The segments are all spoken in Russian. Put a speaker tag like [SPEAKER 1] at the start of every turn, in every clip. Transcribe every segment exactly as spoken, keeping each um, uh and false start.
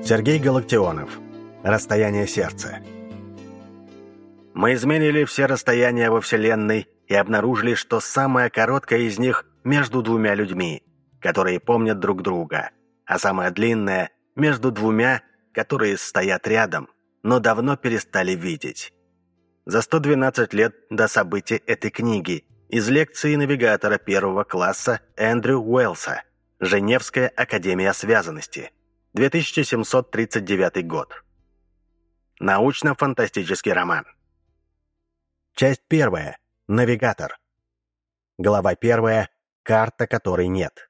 [SPEAKER 1] Сергей Галактионов. Расстояние сердца. Мы измерили все расстояния во Вселенной и обнаружили, что самое короткое из них между двумя людьми, которые помнят друг друга, а самое длинное между двумя, которые стоят рядом, но давно перестали видеть. За сто двенадцать лет до событий этой книги из лекции навигатора первого класса Эндрю Уэллса «Женевская академия связанности», две тысячи семьсот тридцать девятый год. Научно-фантастический роман. Часть первая. Навигатор. Глава первая. Карта, которой нет.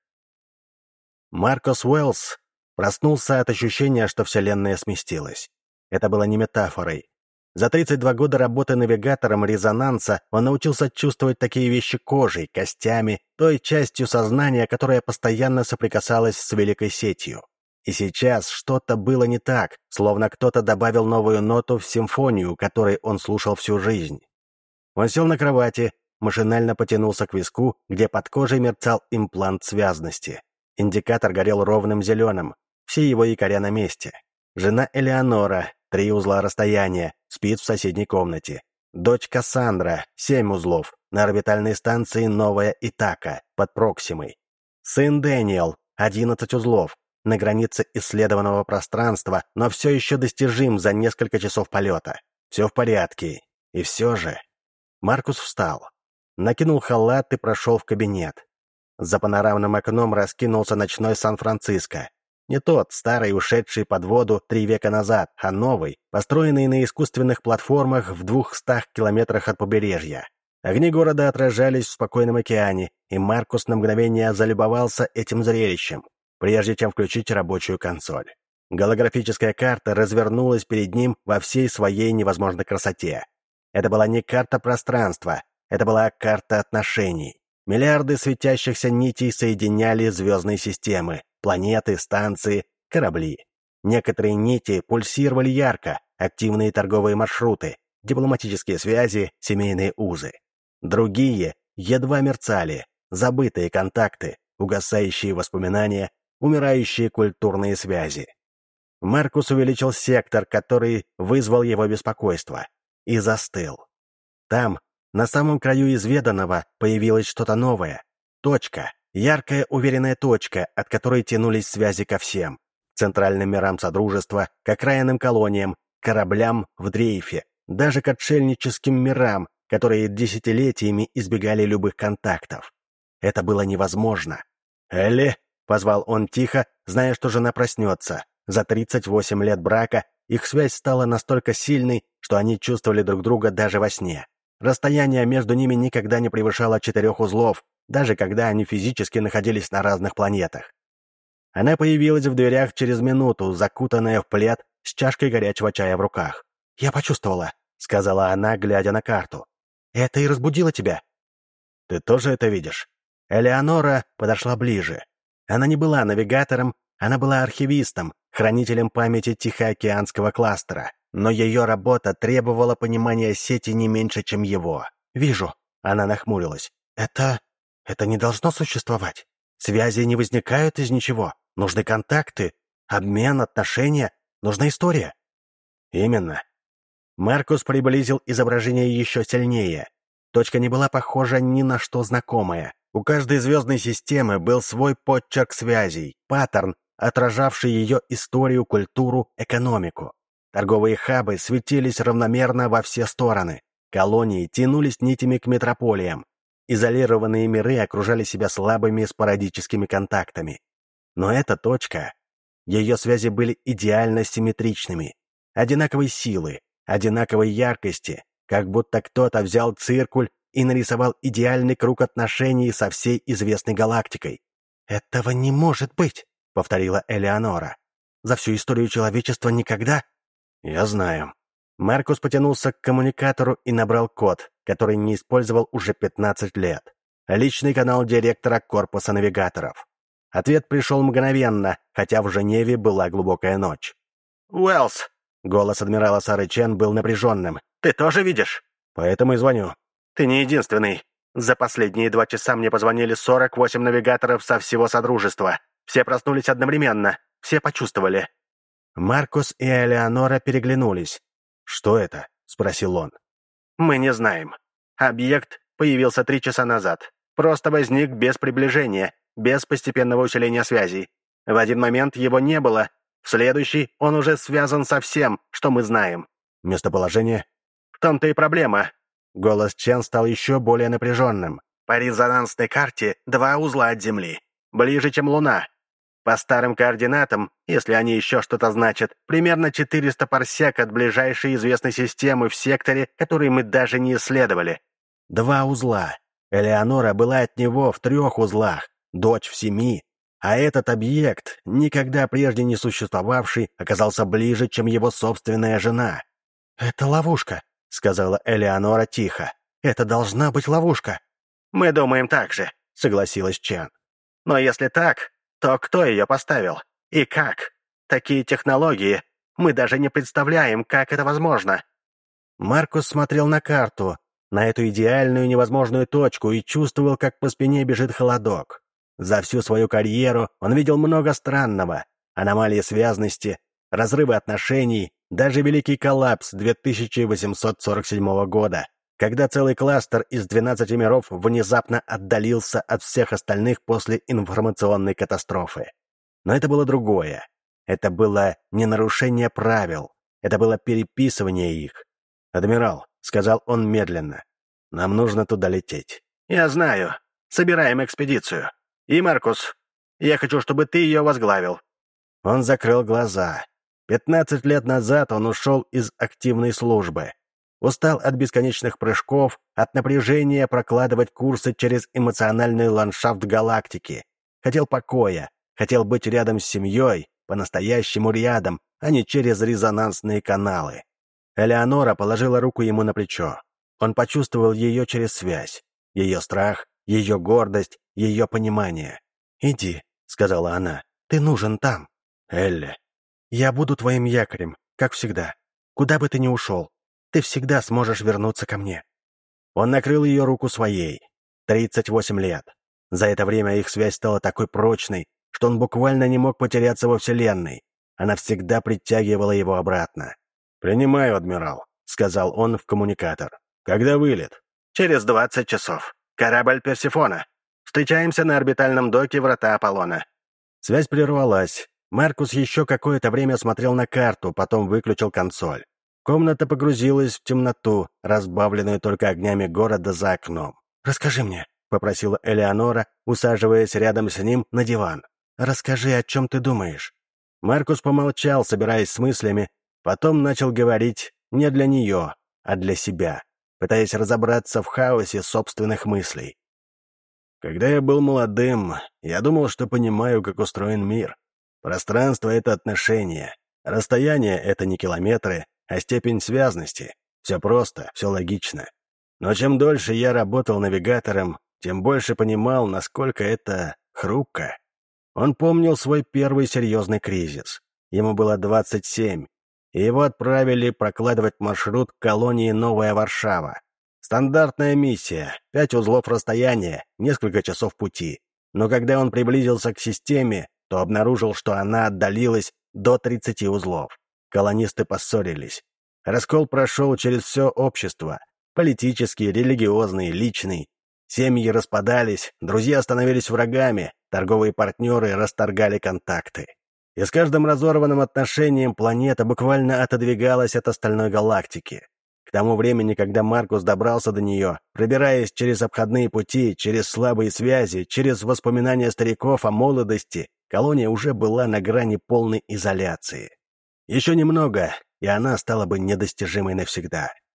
[SPEAKER 1] Маркус Уэллс проснулся от ощущения, что Вселенная сместилась. Это было не метафорой. За тридцать два года работы навигатором резонанса он научился чувствовать такие вещи кожей, костями, той частью сознания, которая постоянно соприкасалась с великой сетью. И сейчас что-то было не так, словно кто-то добавил новую ноту в симфонию, которой он слушал всю жизнь. Он сел на кровати, машинально потянулся к виску, где под кожей мерцал имплант связности. Индикатор горел ровным зеленым, все его якоря на месте. Жена Элеонора, три узла расстояния, спит в соседней комнате. Дочь Кассандра, семь узлов, на орбитальной станции Новая Итака, под Проксимой. Сын Дэниел, одиннадцать узлов, на границе исследованного пространства, но все еще достижим за несколько часов полета. Все в порядке. И все же... Маркус встал, накинул халат и прошел в кабинет. За панорамным окном раскинулся ночной Сан-Франциско. Не тот, старый, ушедший под воду три века назад, а новый, построенный на искусственных платформах в двухстах километрах от побережья. Огни города отражались в спокойном океане, и Маркус на мгновение залюбовался этим зрелищем, прежде чем включить рабочую консоль. Голографическая карта развернулась перед ним во всей своей невозможной красоте. Это была не карта пространства, это была карта отношений. Миллиарды светящихся нитей соединяли звездные системы, планеты, станции, корабли. Некоторые нити пульсировали ярко, активные торговые маршруты, дипломатические связи, семейные узы. Другие едва мерцали, забытые контакты, угасающие воспоминания, умирающие культурные связи. Маркус увеличил сектор, который вызвал его беспокойство, и застыл. Там, на самом краю изведанного, появилось что-то новое. Точка, яркая уверенная точка, от которой тянулись связи ко всем. Центральным мирам Содружества, к окраинным колониям, кораблям в дрейфе, даже к отшельническим мирам, которые десятилетиями избегали любых контактов. Это было невозможно. «Элли!» — позвал он тихо, зная, что жена проснется. За тридцать восемь лет брака их связь стала настолько сильной, что они чувствовали друг друга даже во сне. Расстояние между ними никогда не превышало четырех узлов, даже когда они физически находились на разных планетах. Она появилась в дверях через минуту, закутанная в плед, с чашкой горячего чая в руках. «Я почувствовала», — сказала она, глядя на карту. «Это и разбудило тебя». «Ты тоже это видишь?» Элеонора подошла ближе. Она не была навигатором, она была архивистом, хранителем памяти Тихоокеанского кластера, но ее работа требовала понимания сети не меньше, чем его. «Вижу», — она нахмурилась. «Это... это не должно существовать. Связи не возникают из ничего. Нужны контакты, обмен, отношения, нужна история». «Именно». Маркус приблизил изображение еще сильнее. Точка не была похожа ни на что знакомое. У каждой звездной системы был свой подчерк связей, паттерн, отражавший ее историю, культуру, экономику. Торговые хабы светились равномерно во все стороны. Колонии тянулись нитями к метрополиям. Изолированные миры окружали себя слабыми спорадическими контактами. Но эта точка... Ее связи были идеально симметричными. Одинаковой силы, одинаковой яркости, как будто кто-то взял циркуль и нарисовал идеальный круг отношений со всей известной галактикой. «Этого не может быть», — повторила Элеонора. «За всю историю человечества никогда...» «Я знаю». Маркус потянулся к коммуникатору и набрал код, который не использовал уже пятнадцать лет. Личный канал директора корпуса навигаторов. Ответ пришел мгновенно, хотя в Женеве была глубокая ночь. «Уэллс!» — голос адмирала Сары Чен был напряженным. «Ты тоже видишь?» «Поэтому и звоню». «Ты не единственный. За последние два часа мне позвонили сорок восемь навигаторов со всего Содружества. Все проснулись одновременно. Все почувствовали». Маркус и Элеонора переглянулись. «Что это?» — спросил он. «Мы не знаем. Объект появился три часа назад. Просто возник без приближения, без постепенного усиления связей. В один момент его не было, в следующий он уже связан со всем, что мы знаем». «Местоположение?» «В том-то и проблема». Голос Чен стал еще более напряженным. «По резонансной карте два узла от Земли. Ближе, чем Луна. По старым координатам, если они еще что-то значат, примерно четыреста парсек от ближайшей известной системы в секторе, который мы даже не исследовали». Два узла. Элеонора была от него в трех узлах, дочь в семи. А этот объект, никогда прежде не существовавший, оказался ближе, чем его собственная жена. «Это ловушка», — сказала Элеонора тихо. «Это должна быть ловушка». «Мы думаем так же», — согласилась Чен. «Но если так, то кто ее поставил? И как? Такие технологии. Мы даже не представляем, как это возможно». Маркус смотрел на карту, на эту идеальную невозможную точку, и чувствовал, как по спине бежит холодок. За всю свою карьеру он видел много странного. Аномалии связности, разрывы отношений, даже Великий коллапс две тысячи восемьсот сорок седьмого года, когда целый кластер из двенадцати миров внезапно отдалился от всех остальных после информационной катастрофы. Но это было другое. Это было не нарушение правил, это было переписывание их. «Адмирал», — сказал он медленно, — «нам нужно туда лететь». «Я знаю. Собираем экспедицию. И, Маркус, я хочу, чтобы ты ее возглавил». Он закрыл глаза. Пятнадцать лет назад он ушел из активной службы. Устал от бесконечных прыжков, от напряжения прокладывать курсы через эмоциональный ландшафт галактики. Хотел покоя, хотел быть рядом с семьей, по-настоящему рядом, а не через резонансные каналы. Элеонора положила руку ему на плечо. Он почувствовал ее через связь. Ее страх, ее гордость, ее понимание. «Иди», — сказала она, — «ты нужен там». «Элли». «Я буду твоим якорем, как всегда. Куда бы ты ни ушел, ты всегда сможешь вернуться ко мне». Он накрыл ее руку своей. тридцать восемь лет. За это время их связь стала такой прочной, что он буквально не мог потеряться во Вселенной. Она всегда притягивала его обратно. «Принимаю, адмирал», — сказал он в коммуникатор. «Когда вылет?» «Через двадцать часов. Корабль Персефона. Встречаемся на орбитальном доке Врата Аполлона». Связь прервалась. Маркус еще какое-то время смотрел на карту, потом выключил консоль. Комната погрузилась в темноту, разбавленную только огнями города за окном. «Расскажи мне», — попросила Элеонора, усаживаясь рядом с ним на диван. «Расскажи, о чем ты думаешь». Маркус помолчал, собираясь с мыслями, потом начал говорить не для нее, а для себя, пытаясь разобраться в хаосе собственных мыслей. «Когда я был молодым, я думал, что понимаю, как устроен мир. Пространство — это отношения, расстояние — это не километры, а степень связности. Все просто, все логично. Но чем дольше я работал навигатором, тем больше понимал, насколько это хрупко». Он помнил свой первый серьезный кризис. Ему было двадцать семь, и его отправили прокладывать маршрут к колонии Новая Варшава. Стандартная миссия, пять узлов расстояния, несколько часов пути. Но когда он приблизился к системе, то обнаружил, что она отдалилась до тридцати узлов. Колонисты поссорились. Раскол прошел через все общество. Политический, религиозный, личный. Семьи распадались, друзья становились врагами, торговые партнеры расторгали контакты. И с каждым разорванным отношением планета буквально отодвигалась от остальной галактики. К тому времени, когда Маркус добрался до нее, пробираясь через обходные пути, через слабые связи, через воспоминания стариков о молодости, колония уже была на грани полной изоляции. Еще немного, и она стала бы недостижимой навсегда.